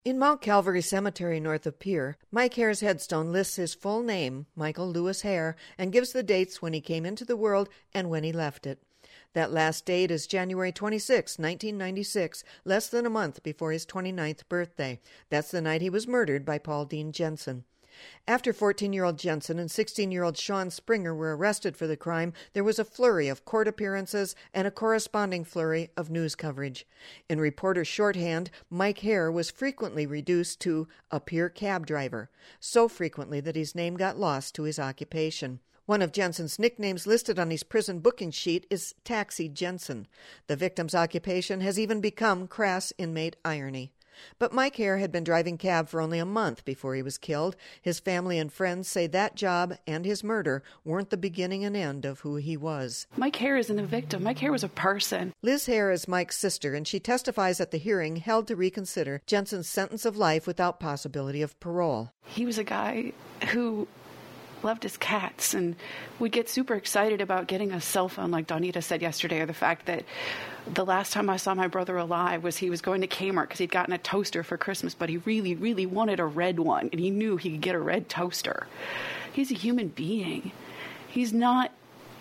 In Mount Calvary Cemetery north of Pierre, Mike Hare's headstone lists his full name, Michael Lewis Hare, and gives the dates when he came into the world and when he left it. That last date is January 26, 1996, less than a month before his 29th birthday. That's the night he was murdered by Paul Dean Jensen. After 14-year-old Jensen and 16-year-old Sean Springer were arrested for the crime, there was a flurry of court appearances and a corresponding flurry of news coverage. In reporter shorthand, Mike Hare was frequently reduced to a Pierre cab driver, so frequently that his name got lost to his occupation. One of Jensen's nicknames listed on his prison booking sheet is Taxi Jensen. The victim's occupation has even become crass inmate irony. But Mike Hare had been driving cab for only a month before he was killed. His family and friends say that job and his murder weren't the beginning and end of who he was. Mike Hare isn't a victim. Mike Hare was a person. Liz Hare is Mike's sister, and she testifies at the hearing held to reconsider Jensen's sentence of life without possibility of parole. He was a guy who loved his cats and would get super excited about getting a cell phone, like Donita said yesterday, or the fact that the last time I saw my brother alive was he was going to Kmart because he'd gotten a toaster for Christmas, but he really, really wanted a red one, and he knew he could get a red toaster. He's a human being. He's not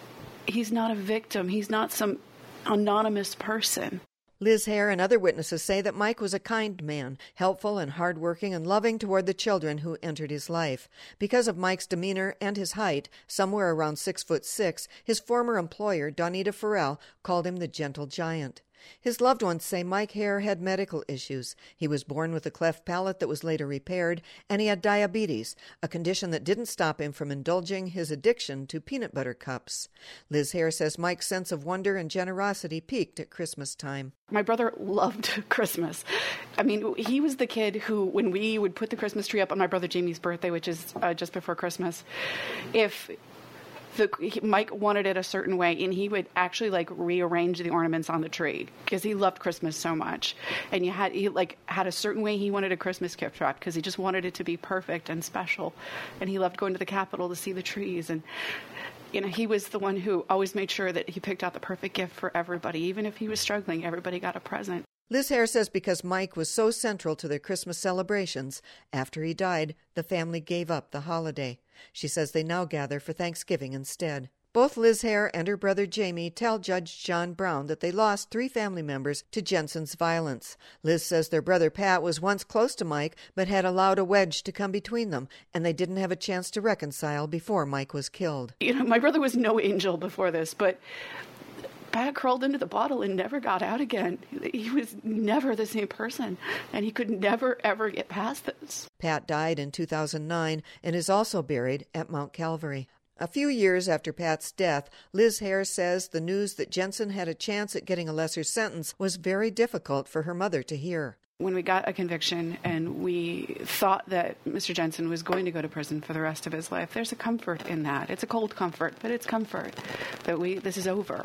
a victim. He's not some anonymous person. Liz Hare and other witnesses say that Mike was a kind man, helpful and hardworking and loving toward the children who entered his life. Because of Mike's demeanor and his height, somewhere around 6'6", his former employer, Donita Farrell, called him the gentle giant. His loved ones say Mike Hare had medical issues. He was born with a cleft palate that was later repaired, and he had diabetes, a condition that didn't stop him from indulging his addiction to peanut butter cups. Liz Hare says Mike's sense of wonder and generosity peaked at Christmas time. My brother loved Christmas. I mean, he was the kid who, when we would put the Christmas tree up on my brother Jamie's birthday, which is just before Christmas, Mike wanted it a certain way, and he would actually rearrange the ornaments on the tree because he loved Christmas so much. And he had a certain way he wanted a Christmas gift wrapped because he just wanted it to be perfect and special. And he loved going to the Capitol to see the trees. And he was the one who always made sure that he picked out the perfect gift for everybody. Even if he was struggling, everybody got a present. Liz Hare says because Mike was so central to their Christmas celebrations, after he died, the family gave up the holiday. She says they now gather for Thanksgiving instead. Both Liz Hare and her brother Jamie tell Judge John Brown that they lost 3 family members to Jensen's violence. Liz says their brother Pat was once close to Mike, but had allowed a wedge to come between them, and they didn't have a chance to reconcile before Mike was killed. My brother was no angel before this, but Pat crawled into the bottle and never got out again. He was never the same person, and he could never, ever get past this. Pat died in 2009 and is also buried at Mount Calvary. A few years after Pat's death, Liz Hare says the news that Jensen had a chance at getting a lesser sentence was very difficult for her mother to hear. When we got a conviction and we thought that Mr. Jensen was going to go to prison for the rest of his life, there's a comfort in that. It's a cold comfort, but it's comfort that this is over.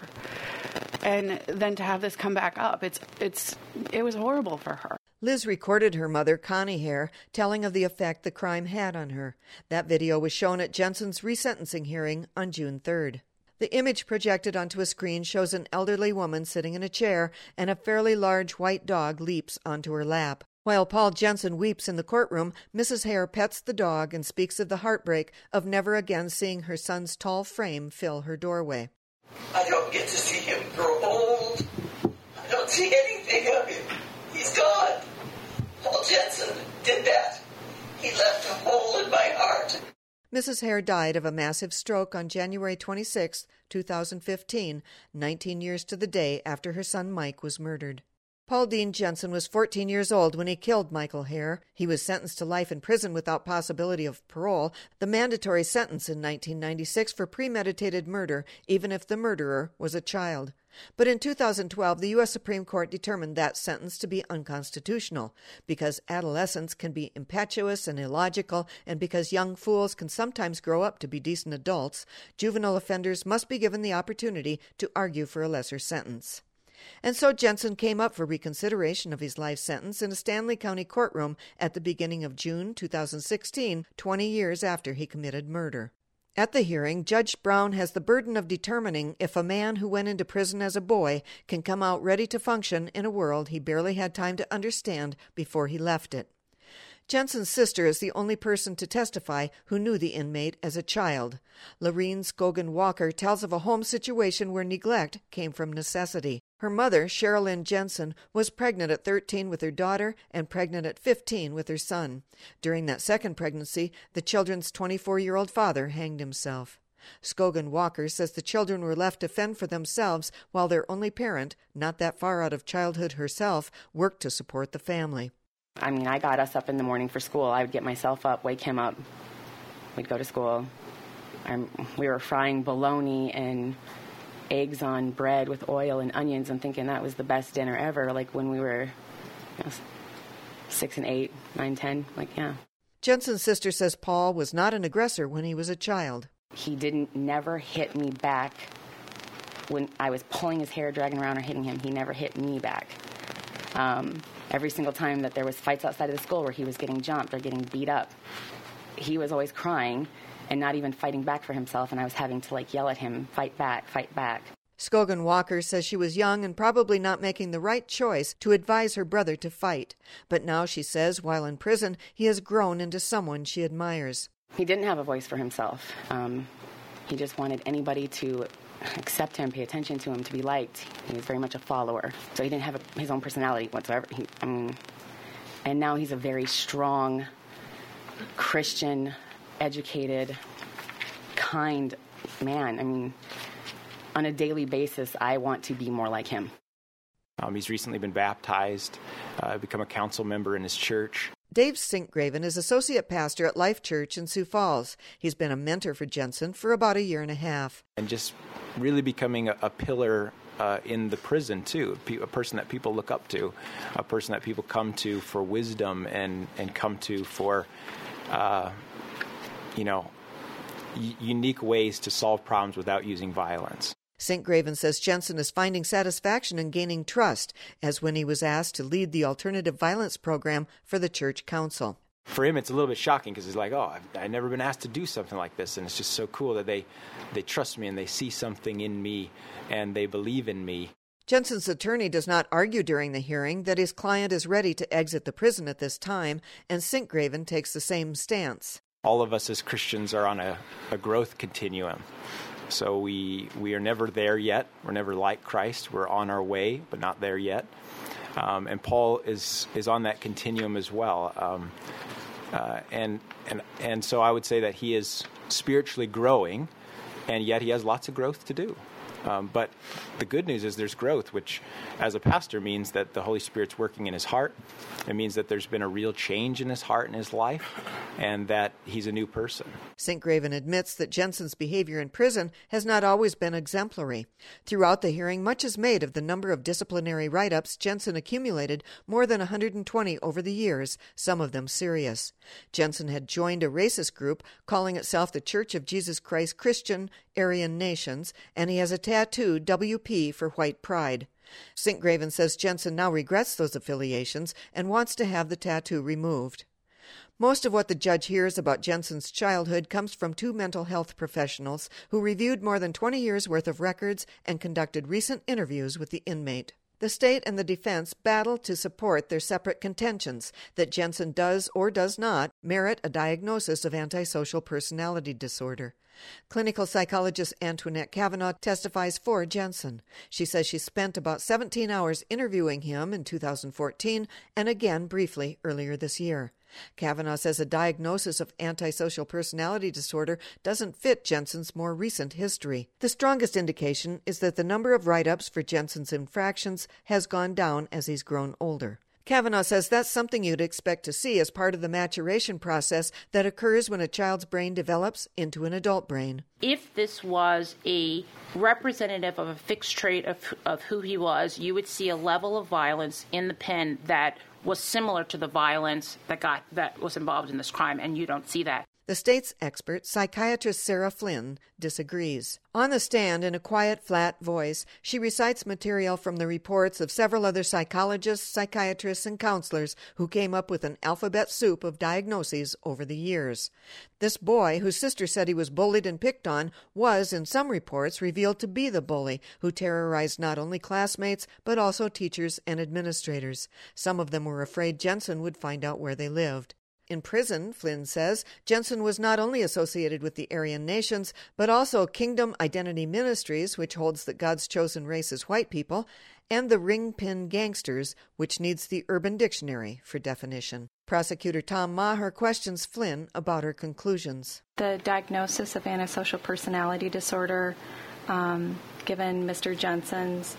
And then to have this come back up, it was horrible for her. Liz recorded her mother, Connie Hare, telling of the effect the crime had on her. That video was shown at Jensen's resentencing hearing on June 3rd. The image projected onto a screen shows an elderly woman sitting in a chair, and a fairly large white dog leaps onto her lap. While Paul Jensen weeps in the courtroom, Mrs. Hare pets the dog and speaks of the heartbreak of never again seeing her son's tall frame fill her doorway. I don't get to see him grow old. I don't see anything of him. He's gone. Paul Jensen did that. He left a hole in my heart. Mrs. Hare died of a massive stroke on January 26, 2015, 19 years to the day after her son Mike was murdered. Paul Dean Jensen was 14 years old when he killed Michael Hare. He was sentenced to life in prison without possibility of parole, the mandatory sentence in 1996 for premeditated murder, even if the murderer was a child. But in 2012, the U.S. Supreme Court determined that sentence to be unconstitutional because adolescents can be impetuous and illogical, and because young fools can sometimes grow up to be decent adults, juvenile offenders must be given the opportunity to argue for a lesser sentence. And so Jensen came up for reconsideration of his life sentence in a Stanley County courtroom at the beginning of June 2016, 20 years after he committed murder. At the hearing, Judge Brown has the burden of determining if a man who went into prison as a boy can come out ready to function in a world he barely had time to understand before he left it. Jensen's sister is the only person to testify who knew the inmate as a child. Lorene Scogan Walker tells of a home situation where neglect came from necessity. Her mother, Sherilyn Jensen, was pregnant at 13 with her daughter and pregnant at 15 with her son. During that second pregnancy, the children's 24-year-old father hanged himself. Scogan Walker says the children were left to fend for themselves while their only parent, not that far out of childhood herself, worked to support the family. I mean, I got us up in the morning for school. I would get myself up, wake him up. We'd go to school. We were frying bologna and eggs on bread with oil and onions and thinking that was the best dinner ever, like when we were 6 and 8, 9, 10, yeah. Jensen's sister says Paul was not an aggressor when he was a child. He never hit me back when I was pulling his hair, dragging around, or hitting him. He never hit me back. Every single time that there was fights outside of the school where he was getting jumped or getting beat up, he was always crying and not even fighting back for himself, and I was having to yell at him, fight back, fight back. Scogan Walker says she was young and probably not making the right choice to advise her brother to fight. But now, she says, while in prison, he has grown into someone she admires. He didn't have a voice for himself. He just wanted anybody to accept him, pay attention to him, to be liked. He was very much a follower. So he didn't have his own personality whatsoever. And now he's a very strong, Christian, educated, kind man. On a daily basis, I want to be more like him. He's recently been baptized, become a council member in his church. Dave Sinkgraven is associate pastor at Life Church in Sioux Falls. He's been a mentor for Jensen for about 1.5 years. And just really becoming a pillar in the prison, too, a person that people look up to, a person that people come to for wisdom and come to for, unique ways to solve problems without using violence. Sinkgraven says Jensen is finding satisfaction in gaining trust, as when he was asked to lead the alternative violence program for the church council. For him, it's a little bit shocking because he's like, I've never been asked to do something like this. And it's just so cool that they trust me and they see something in me and they believe in me. Jensen's attorney does not argue during the hearing that his client is ready to exit the prison at this time, and Sinkgraven takes the same stance. All of us as Christians are on a growth continuum. So we are never there yet. We're never like Christ. We're on our way, but not there yet. And Paul is on that continuum as well. And so I would say that he is spiritually growing, and yet he has lots of growth to do. But the good news is there's growth, which as a pastor means that the Holy Spirit's working in his heart. It means that there's been a real change in his heart and his life, and that he's a new person. Sinkgraven admits that Jensen's behavior in prison has not always been exemplary. Throughout the hearing, much is made of the number of disciplinary write-ups Jensen accumulated, more than 120 over the years, some of them serious. Jensen had joined a racist group calling itself the Church of Jesus Christ Christian Aryan Nations, and he has a tattoo, WP, for white pride. Sinkgraven says Jensen now regrets those affiliations and wants to have the tattoo removed. Most of what the judge hears about Jensen's childhood comes from 2 mental health professionals who reviewed more than 20 years' worth of records and conducted recent interviews with the inmate. The state and the defense battle to support their separate contentions that Jensen does or does not merit a diagnosis of antisocial personality disorder. Clinical psychologist Antoinette Kavanaugh testifies for Jensen. She says she spent about 17 hours interviewing him in 2014 and again briefly earlier this year. Kavanaugh says a diagnosis of antisocial personality disorder doesn't fit Jensen's more recent history. The strongest indication is that the number of write-ups for Jensen's infractions has gone down as he's grown older. Kavanaugh says that's something you'd expect to see as part of the maturation process that occurs when a child's brain develops into an adult brain. If this was a representative of a fixed trait of who he was, you would see a level of violence in the pen that was similar to the violence that was involved in this crime, and you don't see that. The state's expert, psychiatrist Sarah Flynn, disagrees. On the stand, in a quiet, flat voice, she recites material from the reports of several other psychologists, psychiatrists, and counselors who came up with an alphabet soup of diagnoses over the years. This boy, whose sister said he was bullied and picked on, was, in some reports, revealed to be the bully who terrorized not only classmates, but also teachers and administrators. Some of them were afraid Jensen would find out where they lived. In prison, Flynn says, Jensen was not only associated with the Aryan nations, but also Kingdom Identity Ministries, which holds that God's chosen race is white people, and the Ring Pin Gangsters, which needs the Urban Dictionary for definition. Prosecutor Tom Maher questions Flynn about her conclusions. The diagnosis of antisocial personality disorder, given Mr. Jensen's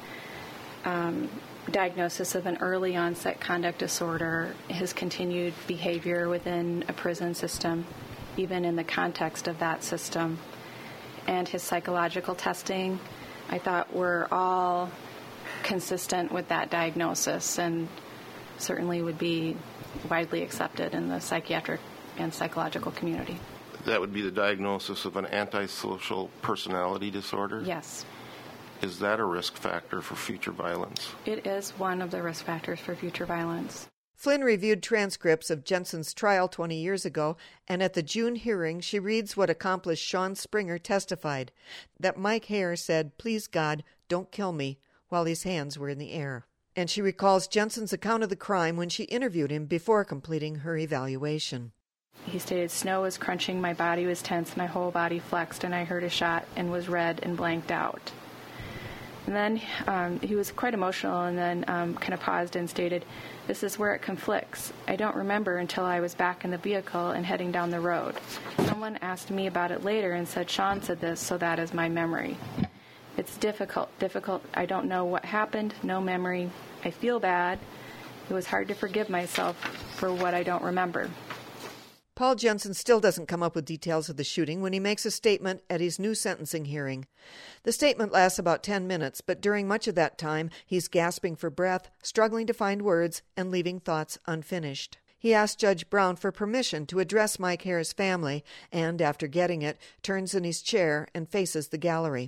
diagnosis of an early onset conduct disorder, his continued behavior within a prison system, even in the context of that system, and his psychological testing, I thought were all consistent with that diagnosis and certainly would be widely accepted in the psychiatric and psychological community. That would be the diagnosis of an antisocial personality disorder? Yes. Is that a risk factor for future violence? It is one of the risk factors for future violence. Flynn reviewed transcripts of Jensen's trial 20 years ago, and at the June hearing, she reads what accomplished Sean Springer testified, that Mike Hare said, "Please God, don't kill me," while his hands were in the air. And she recalls Jensen's account of the crime when she interviewed him before completing her evaluation. He stated, "Snow was crunching, my body was tense, my whole body flexed, and I heard a shot and was red and blanked out." And then he was quite emotional and then kind of paused and stated, "This is where it conflicts. I don't remember until I was back in the vehicle and heading down the road. Someone asked me about it later and said, 'Sean said this, so that is my memory.' It's difficult. I don't know what happened, no memory. I feel bad. It was hard to forgive myself for what I don't remember." Paul Jensen still doesn't come up with details of the shooting when he makes a statement at his new sentencing hearing. The statement lasts about 10 minutes, but during much of that time, he's gasping for breath, struggling to find words, and leaving thoughts unfinished. He asks Judge Brown for permission to address Mike Hare's family, and after getting it, turns in his chair and faces the gallery.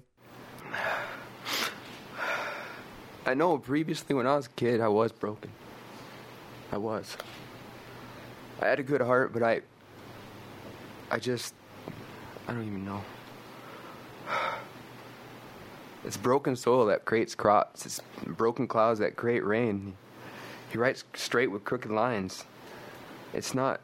I know previously when I was a kid, I was broken. I was. I had a good heart, but I don't even know. It's broken soil that creates crops. It's broken clouds that create rain. He writes straight with crooked lines. It's not...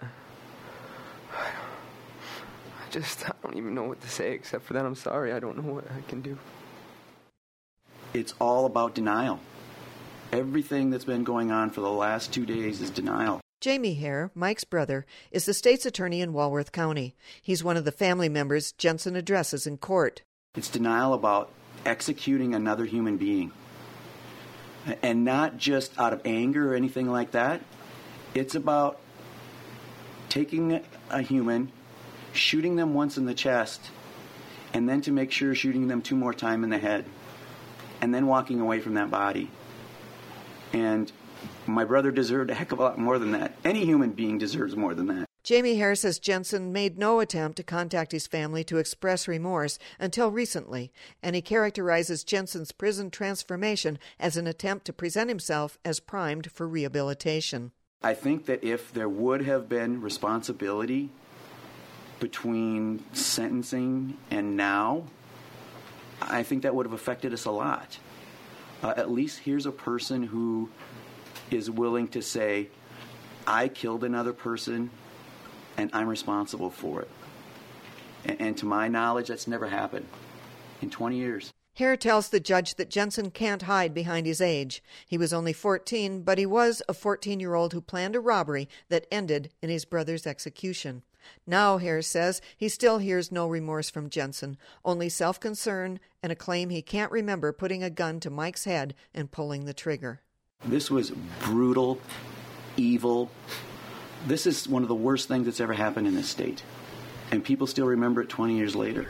I don't even know what to say except for that I'm sorry. I don't know what I can do. It's all about denial. Everything that's been going on for the last 2 days is denial. Jamie Hare, Mike's brother, is the state's attorney in Walworth County. He's one of the family members Jensen addresses in court. It's denial about executing another human being. And not just out of anger or anything like that. It's about taking a human, shooting them once in the chest, and then to make sure shooting them 2 more times in the head, and then walking away from that body. And my brother deserved a heck of a lot more than that. Any human being deserves more than that. Jamie Hare says Jensen made no attempt to contact his family to express remorse until recently, and he characterizes Jensen's prison transformation as an attempt to present himself as primed for rehabilitation. I think that if there would have been responsibility between sentencing and now, I think that would have affected us a lot. At least here's a person who is willing to say, I killed another person and I'm responsible for it. And to my knowledge, that's never happened in 20 years. Hare tells the judge that Jensen can't hide behind his age. He was only 14, but he was a 14-year-old who planned a robbery that ended in his brother's execution. Now, Hare says, he still hears no remorse from Jensen, only self-concern and a claim he can't remember putting a gun to Mike's head and pulling the trigger. This was brutal, evil. This is one of the worst things that's ever happened in this state. And people still remember it 20 years later.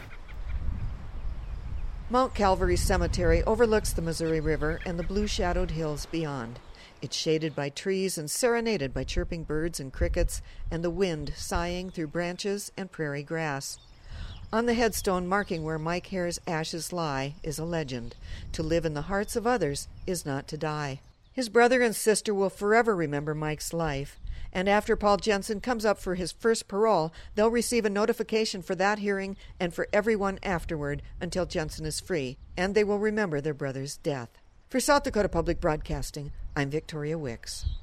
Mount Calvary Cemetery overlooks the Missouri River and the blue-shadowed hills beyond. It's shaded by trees and serenaded by chirping birds and crickets and the wind sighing through branches and prairie grass. On the headstone marking where Mike Hare's ashes lie is a legend. To live in the hearts of others is not to die. His brother and sister will forever remember Mike's life. And after Paul Jensen comes up for his first parole, they'll receive a notification for that hearing and for everyone afterward until Jensen is free, and they will remember their brother's death. For South Dakota Public Broadcasting, I'm Victoria Wicks.